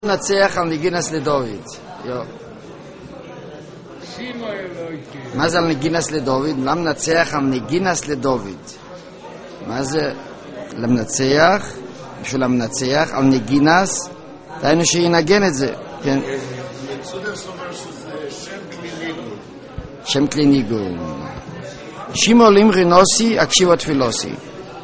נצח על נגינס לדוד. מה זה על נגינס לדוד? למה נצח על נגינס לדוד? מה זה למנצח? בשביל המנצח על נגינס, דיינו שינגן את זה. כן. שם כלי ניגון. שימו לימרי נוסי, הקשיבו תפילוסי.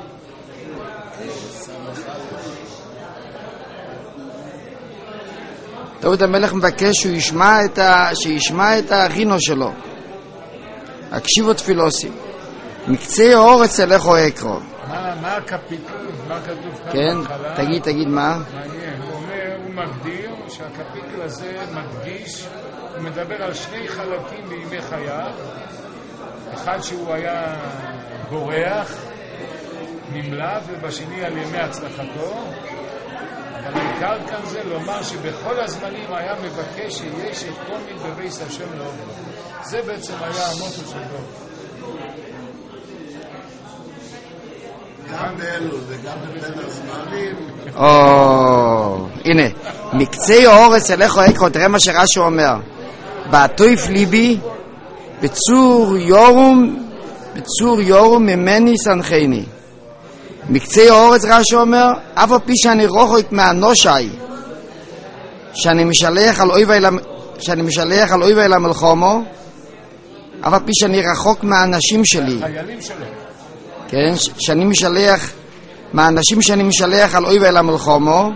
דוד המלך מבקש שהוא ישמע את הרינו שלו. הקשיבו תפילוסי. מקצה האורץ אלכו אקרו. מה הקפיטול? מה כתוב כאן? כן, תגיד מה? מעניין, הוא מגדיר שהקפיטול הזה מדגיש, הוא מדבר על שני חלקים בימי חייו. אחד שהוא היה בורח, נמלט, ובשני על ימי הצלחתו. אבל העיקר כאן זה לומר שבכל הזמנים היה מבקש שיש את כל מדבייס השם לעובדו. זה בעצם היה המוטו של דוד. גם באלו וגם בבין הזמנים. הנה, מקצה האורץ אלכו אקרו, תראה מה שרש"י אומר. בעטויף ליבי בצור יורום ממני סנחני. מקצה האורץ רש"י אומר, אף על פי שאני רחוק מהנושי, שאני משלח על אויבי למלחמו, אף על פי שאני רחוק מהאנשים שלי, חיילים שלו. כן, שאני משלח מהאנשים שאני משלח על אויבי למלחמו,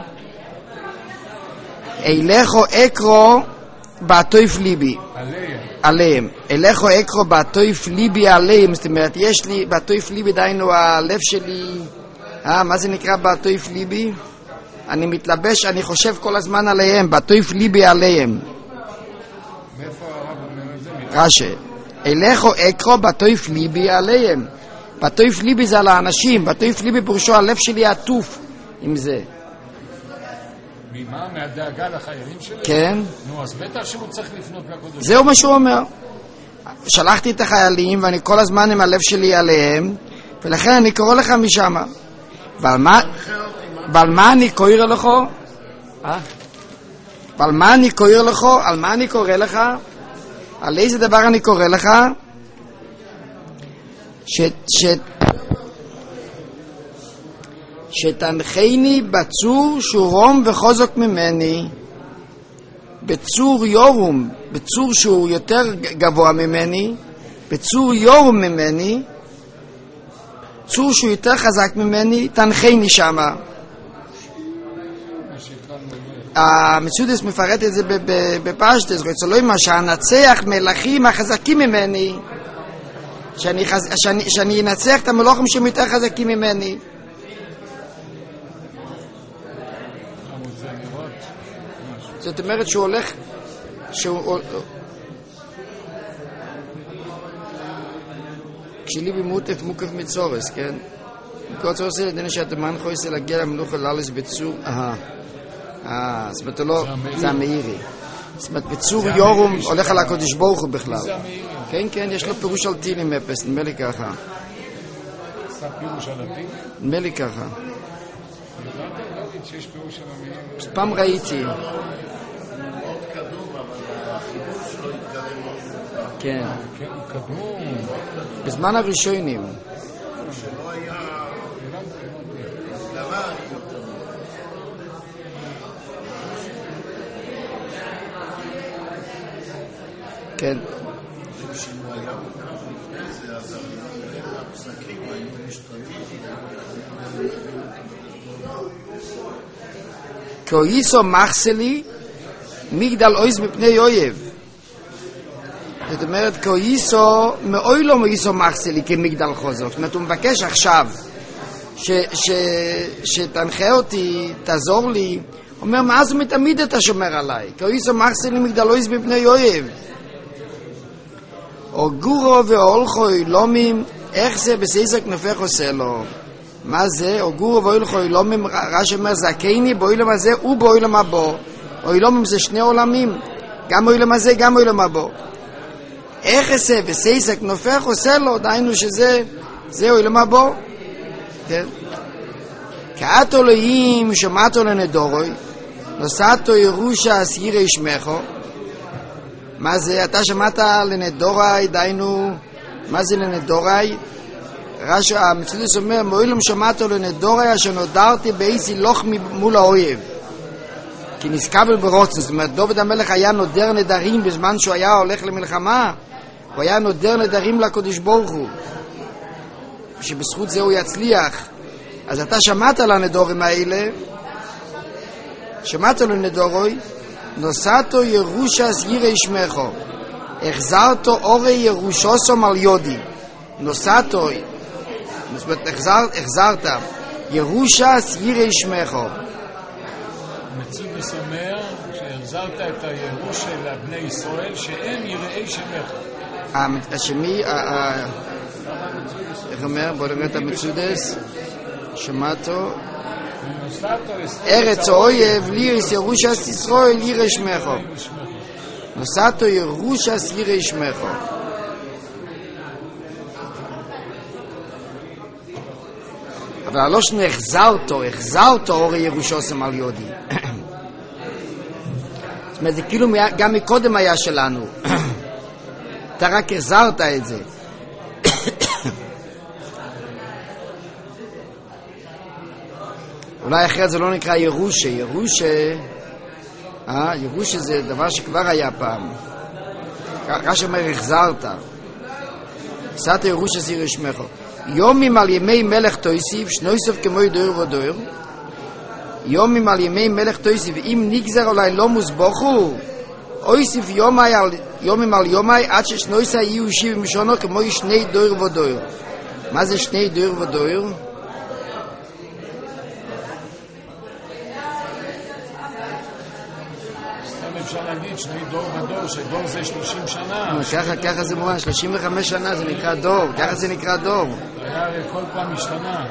אלכו אקרו בעטויף ליבי עליהם. אלכו אקרו בעטויף ליבי עליהם. זאת אומרת, יש לי בעטויף ליבי, דיינו הלב שלי. מה זה נקרא בעטויף ליבי? אני מתלבש, אני חושב כל הזמן עליהם, בעטויף ליבי עליהם. מאיפה הרב אומר את זה? רש"י, אלכו אקרו בעטויף ליבי עליהם. בעטויף ליבי זה על האנשים, בעטויף ליבי פירושו הלב שלי עטוף עם זה. ממה? מהדאגה לחיילים שלו? כן. נו, אז בטח שהוא צריך לפנות לקודש. זהו מה שהוא אומר. שלחתי את החיילים ואני כל הזמן עם הלב שלי עליהם, ולכן אני קורא לך משם. ועל מה אני קורא לך? ועל מה אני קורא לך? על מה אני קורא לך? על איזה דבר אני קורא לך? שתנחני בצור שורום וחוזק ממני. בצור יורום, בצור שהוא יותר גבוה ממני, בצור יורום ממני, צור שהוא יותר חזק ממני, תנחני שמה. המציאות מפרט את זה בפשטס, רצלוי מה שהנצח מלכים החזקים ממני, שאני אנצח את המלוכים שהם יותר חזקים ממני. זאת אומרת שהוא הולך, כשלי במוטף מוקף מצורס, כן? כל צורס זה לדענו שהתמן חויסה להגיע למלוך הללס בצור, זאת אומרת לא, זה המאירי. זאת אומרת בצור יורום הולך על הקודש ברוך הוא בכלל. כן, כן, יש לו פירוש על טילים אפס, נדמה לי ככה. נדמה לי ככה. פעם ראיתי. כן. בזמן הראשונים. כן. כאויסו מחסלי מגדל אויז מפני אויב. זאת אומרת, כאויסו מאוי לא מאויסו מחסלי כמגדל חוזר. זאת אומרת, הוא מבקש עכשיו שתנחה אותי, תעזור לי. הוא אומר, מאז ומתמיד אתה שומר עליי. כאויסו מחסלי מגדל אויז מפני אויב. או גורו ואולכו אילומים, איך זה בסייסק נפך עושה לו? מה זה? או גורו ואולכו אילומים, רש"י אומר, זכני באוילם הזה ובאוילם הבא. אילומים זה שני עולמים, גם באוילם הזה, גם באוילם הבא. איך זה בסייסק נפך עושה לו? דיינו שזה אוילם הבא. כן? כאתו אלוהים שמעתו לנדורוי, נוסעתו ירושה אסיר ישמחו. מה זה? אתה שמעת לנדורי, דיינו, מה זה לנדורי? המצודס אומר, מועילום שמעתו לנדורי אשר נודרתי באיזי לוח מול האויב. כי נזכבל ברוצן, זאת אומרת, דוד המלך היה נודר נדרים בזמן שהוא היה הולך למלחמה, הוא היה נודר נדרים לקדוש ברוך הוא, שבזכות זה הוא יצליח. אז אתה שמעת לנדורים האלה, שמעת לנדורוי, נוסעתו ירושס ירא שמחו, החזרתו אורי ירושוסו על יודי. נוסעתו, זאת אומרת, החזרת, ירושס ירא שמחו. מצודס אומר שהחזרת את הירוש של בני ישראל שהם יראי שמך. השמי, איך אומר? בוא נראה את המצודס. שמעתו ארץ האויב לירס ירושס ישראל ירא שמחו. נוסעתו ירושס ירא שמחו. אבל הלושן החזרתו אורי ירושוסם על יודי. זאת אומרת, זה כאילו גם מקודם היה שלנו. אתה רק החזרת את זה. אולי אחרת זה לא נקרא ירושה. ירושה זה דבר שכבר היה פעם. רש"י אומר החזרת. עשת ירושה ירא שמחו. יומים על ימי מלך תויסיב, שנויסוף כמו דויר ודויר. יומים על ימי מלך תויסיב, אם נגזר אולי לא מוסבוכו, אויסיף יומים על יומי, עד ששנויסה יהיו 70 שנה כמו שני דויר ודויר. מה זה שני דויר ודויר? אפשר להגיד שני דור ודור, שדור זה 30 שנה. ככה זה מובן, 35 שנה זה נקרא דור, ככה זה נקרא דור. היה כל פעם משתנה.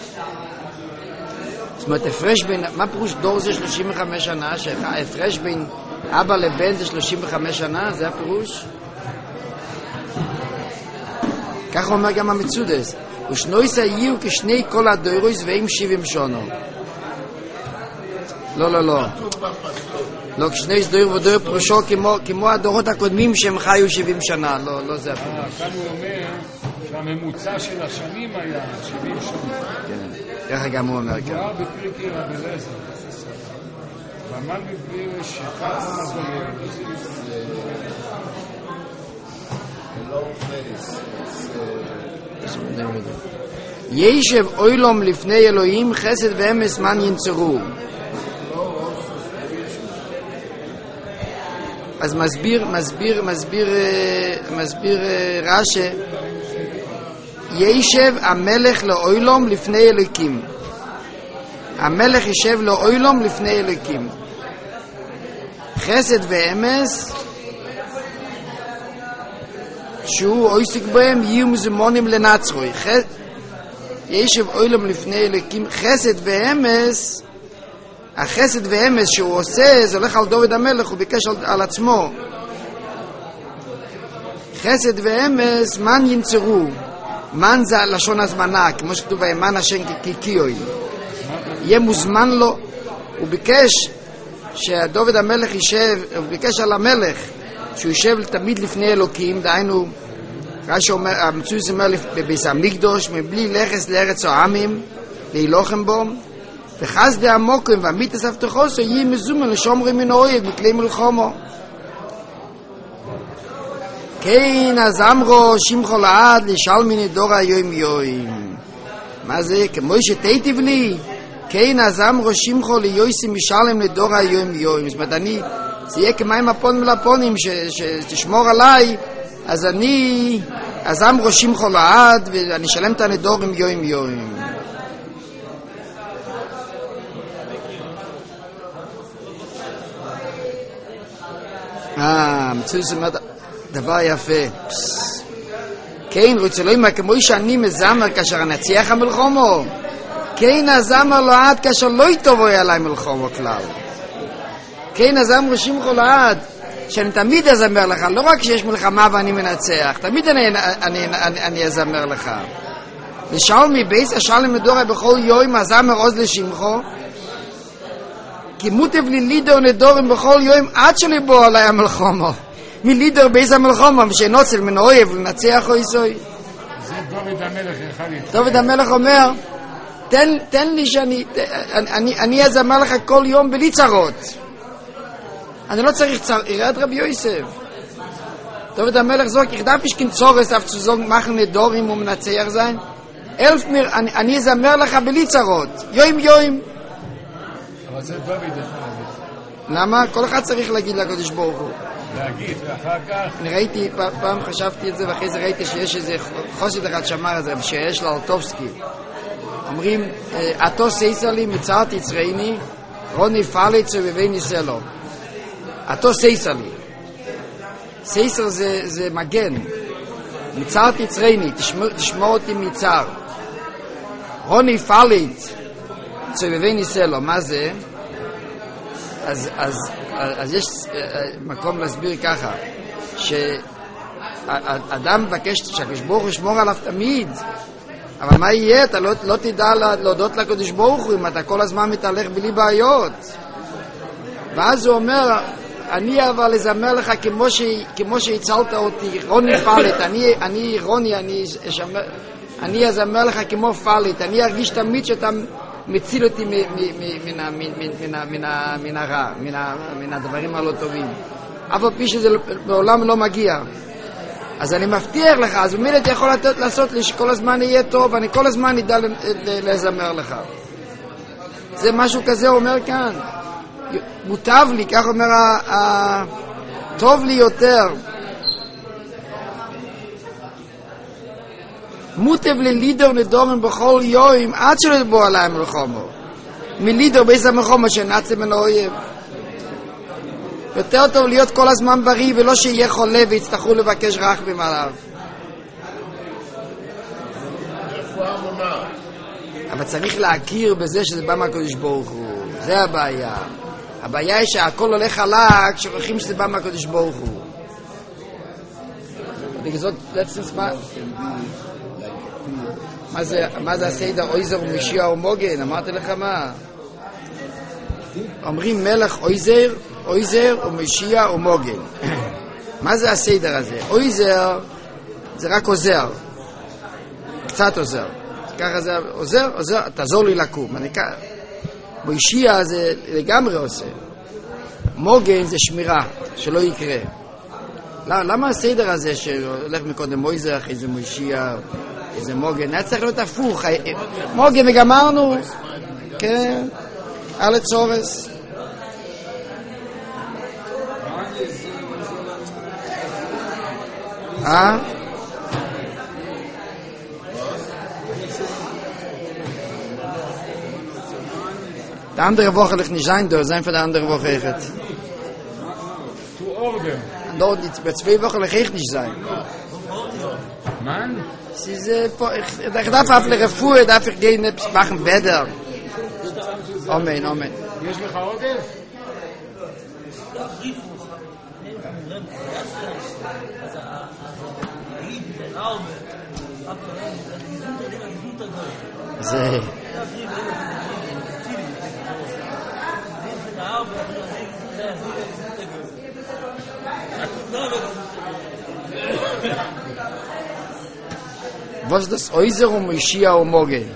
זאת אומרת, הפרש בין, מה פירוש דור זה 35 שנה? שהפרש בין אבא לבן זה 35 שנה, זה הפירוש? ככה אומר גם המצודס. ושנויסה יהיו כשני כל הדוירויס והם 70 שנה. לא. לא, כשני דויר ודויר פרושו כמו הדורות הקודמים שהם חיו 70 שנה, לא זה הפירוש. כאן הוא אומר שהממוצע של השנים היה 70 שנה. כן, ככה גם הוא אומר כאן. כבר בפריקי רבי אליעזר. ואמר מביא שחת ישב אוילום לפני אלוהים חסד ואמס מן ינצרו. אז מסביר רש"י, ישב המלך לאוילום לפני אלוקים. המלך ישב לאוילום לפני אלוקים. חסד ואמס שהוא עוסק בהם יהיו מזומנים לנצרוי. ישב אוילום לפני אלוקים. חסד ואמס, החסד ואמס שהוא עושה, זה הולך על דוד המלך, הוא ביקש על עצמו. חסד ואמס, מן ינצרו. מן זה לשון הזמנה, כמו שכתוב באמן השם כקיקיוי. יהיה מוזמן לו. הוא ביקש שדוד המלך יישב, הוא ביקש על המלך, שהוא יישב תמיד לפני אלוקים, דהיינו, רש"י אומר, המצויס אומר בביס המקדוש, מבלי לכס לארץ העמים, להילוחם בו, וחסדי המוקרים והמיתס הבטחוסו יהיה מזומן לשומרים מן האויב מכלי מלחמו. כן, אז אמרו שמחו לעד לשאל מן דור היום יום. מה זה? כמו שתיטיב לי? כן, אז אמרו שמחו ליוסי משלם לדור היום יום. זאת אומרת, זה יהיה כמים הפונים לפונים שתשמור עליי, אז אמרו שמחו לעד ואני שלם את הנדורים יום יום. מצויס אומר דבר יפה. כן, רוצה לא אמר כמו שאני מזמר כאשר נצליח המלחמו. כן, הזמר לא עד כאשר לא יטובו עליי מלחמו כלל. כן, הזמר שמחו לעד שאני תמיד אזמר לך, לא רק שיש מלחמה ואני מנצח, תמיד אני אזמר לך. ושאול מבייס השאל למדורי בכל יום הזמר עוז לשמחו. כי מוטב לי לידר נדורים בכל יום עד שליבו עלי המלחומו. מלידר באיזה המלחומו, ושנוצל מן אויב לנצח או יסוי. זה דוד המלך אחד איתך. דוד המלך אומר, תן לי אני אזמר לך כל יום בלי צרות. אני לא צריך צרות, ירד רבי יוסף. דוד המלך זוג, ich darf nicht kein Zores auf zu sagen, machen נדורים ומנצח sein. mir, אני אזמר לך בלי צרות. יום. אבל זה דוד אחד. למה? כל אחד צריך להגיד לקדוש ברוך הוא. להגיד, ואחר כך... אני ראיתי, פעם חשבתי את זה, ואחרי זה ראיתי שיש איזה חוסד אחד שאמר את זה, שיש לאלטובסקי. אומרים, עתו סייסלי מצער תצרייני, רוני פאליץ ובבי ניסלו. עתו סייסלי. סייסר זה מגן. מצער תצרייני, תשמור אותי מצער. רוני פאליץ ובבי ניסלו. מה זה? אז יש מקום להסביר ככה, שאדם מבקש שהקדוש ברוך הוא ישמור עליו תמיד, אבל מה יהיה? אתה לא תדע להודות לקדוש ברוך הוא אם אתה כל הזמן מתהלך בלי בעיות. ואז הוא אומר, אני אבל אזמר לך כמו שהצלת אותי, רוני פלט, אני רוני, אני אזמר לך כמו פלט, אני ארגיש תמיד שאתה מציל אותי מן הרע, מן הדברים הלא טובים. אף על פי שזה בעולם לא מגיע. אז אני מבטיח לך, אז במילה אתה יכול לעשות לי שכל הזמן יהיה טוב, אני כל הזמן אדע לזמר לך. זה משהו כזה אומר כאן. מוטב לי, כך אומר, טוב לי יותר. מוטב ללידר נדורים בכל יום עד שלא יבוא עליהם מלחומו. מלידר באיזה מלחומו שנעצה מן האויב. יותר טוב להיות כל הזמן בריא ולא שיהיה חולה ויצטרכו לבקש רחמים עליו. אבל צריך להכיר בזה שזה בא מהקדוש ברוך הוא. זה הבעיה. הבעיה היא שהכל הולך חלק שוכחים שזה בא מהקדוש ברוך הוא. בגלל זאת מה זה הסדר אויזר ומשיע ומוגן? אמרתי לך מה? אומרים מלך אויזר ומשיע ומוגן. מה זה הסדר הזה? אויזר זה רק עוזר, קצת עוזר. ככה זה עוזר, תעזור לי לקום. משיע זה לגמרי עושה. מוגן זה שמירה, שלא יקרה. למה הסדר הזה שהולך מקודם אויזר, איזה משיע, איזה מוגן? היה צריך להיות הפוך. מוגן וגמרנו. כן, על הצורס. Die andere Woche ligt nicht sein, da sein für die andere Woche echt. To order. Dort bei 2 Wochen ligt echt nicht sein. Mann? Sie ich darf auf die Refuhe, darf ich gehen, machen Bäder. Amen. יש לך עודף? זה was das Oizer und Moshiach und Mogen.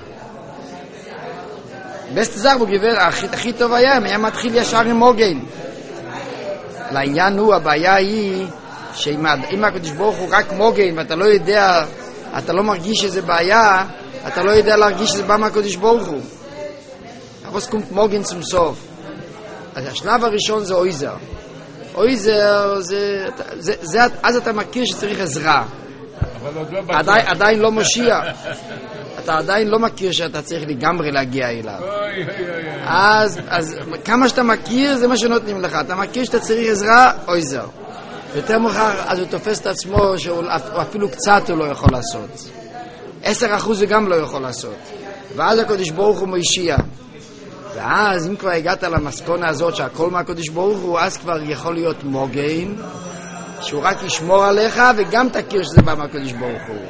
Beste Sache, wo gewählt, הכי טוב היה מתחיל ישר עם מוגן. לעניין הוא, הבעיה היא, שאם הקדוש ברוך הוא רק מוגן, ואתה לא יודע, אתה לא מרגיש שזה בעיה, אתה לא יודע להרגיש שזה בא מהקדוש ברוך הוא. אבל קומט מוגן zum סוף. אז השלב הראשון זה אויזר. אויזר זה אז אתה מכיר שצריך עזרה. עדיין לא מושיע. אתה עדיין לא מכיר שאתה צריך לגמרי להגיע אליו. אז כמה שאתה מכיר זה מה שנותנים לך. אתה מכיר שאתה צריך עזרה, אויזר. יותר מאוחר אז הוא תופס את עצמו שאפילו קצת הוא לא יכול לעשות. 10% הוא גם לא יכול לעשות. ואז הקדוש ברוך הוא מושיע. ואז אם כבר הגעת למסקנה הזאת שהכל מהקדוש ברוך הוא, אז כבר יכול להיות מוגן, שהוא רק ישמור עליך וגם תכיר שזה בא מהקדוש ברוך הוא.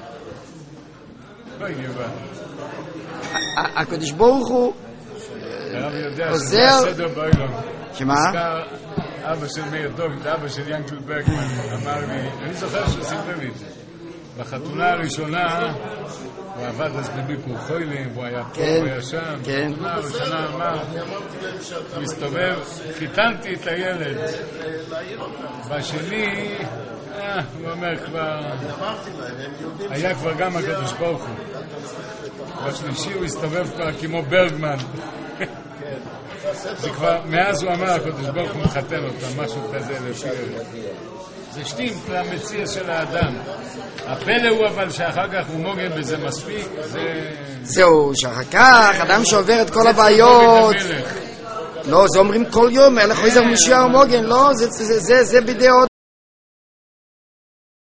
הקדוש ברוך הוא הרב יודע עוזר... שזה הסדר באילון. שמה? אבא של מאיר דוד, אבא של ינקל ברגמן, אמר לי, אני זוכר שהוא סיפר לי את זה. בחתונה הראשונה, הוא עבד אז בביקור חוילים, והוא היה פה, הוא היה שם. בחתונה הראשונה אמר, הוא הסתובב, חיתנתי את הילד. בשני, הוא אומר כבר, היה כבר גם הקדוש ברוך הוא. בשלישי הוא הסתובב כבר כמו ברגמן. זה כבר, מאז הוא אמר, הקדוש ברוך הוא מחתן אותם, משהו כזה לפי... זה שטים למציע של האדם. הפלא הוא אבל שאחר כך הוא מוגן בזה מספיק, זה... זהו, שאחר כך, אדם שעובר את כל הבעיות... לא, זה אומרים כל יום, הלך חוזר משיח ומוגן, לא, זה בידי